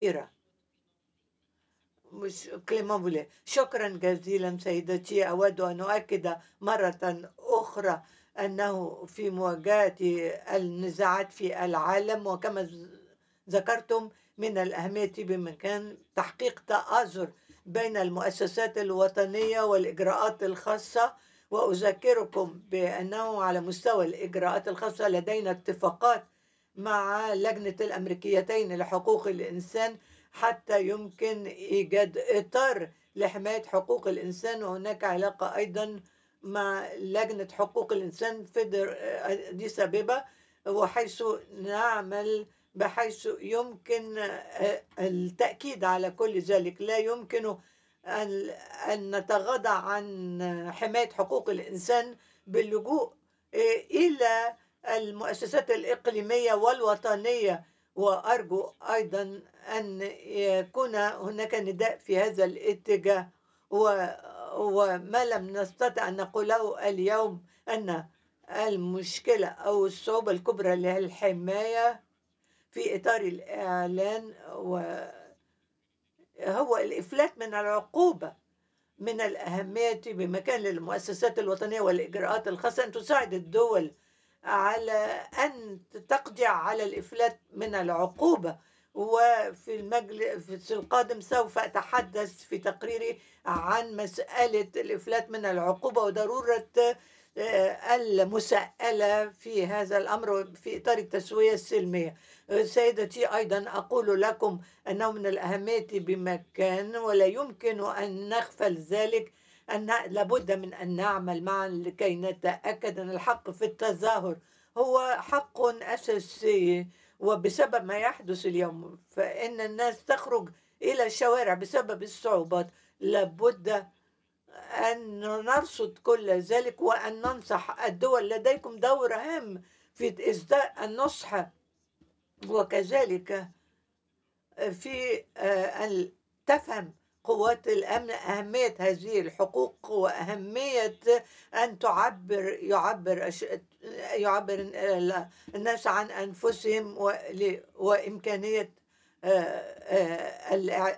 إيرا مش كليمون بولي. شكرا جزيلا سيدتي. أود أن أؤكد مرة أخرى أنه في مواجهة النزاعات في العالم، وكما ذكرتم من الأهمية بمكان تحقيق تآزر بين المؤسسات الوطنية والإجراءات الخاصة. وأذكركم بأنه على مستوى الإجراءات الخاصة لدينا اتفاقات مع لجنة الأمريكيتين لحقوق الإنسان حتى يمكن إيجاد إطار لحماية حقوق الإنسان. وهناك علاقة أيضا مع لجنة حقوق الإنسان في أديس أبيبا، وحيث نعمل بحيث يمكن التأكيد على كل ذلك. لا يمكن أن نتغاضى عن حماية حقوق الإنسان باللجوء إلى المؤسسات الإقليمية والوطنية. وأرجو أيضا أن يكون هناك نداء في هذا الاتجاه. وما لم نستطع أن نقوله اليوم أن المشكلة أو الصعوبة الكبرى للحماية في إطار الإعلان هو الإفلات من العقوبة. من الأهمية بمكان للمؤسسات الوطنية والإجراءات الخاصة أن تساعد الدول على أن تقضي على الإفلات من العقوبة. وفي المجلس القادم سوف أتحدث في تقريري عن مسألة الإفلات من العقوبة وضرورة المساءلة في هذا الأمر في إطار التسوية السلمية. سيدتي، أيضا أقول لكم أنه من الأهمية بمكان ولا يمكن أن نغفل ذلك أن لابد من أن نعمل معا لكي نتأكد أن الحق في التظاهر هو حق أساسي. وبسبب ما يحدث اليوم فإن الناس تخرج إلى الشوارع بسبب الصعوبات، لابد أن نرصد كل ذلك وأن ننصح الدول. لديكم دور هام في إسداء النصح، وكذلك في أن تفهم قوات الأمن أهمية هذه الحقوق وأهمية أن يعبر الناس عن أنفسهم وإمكانية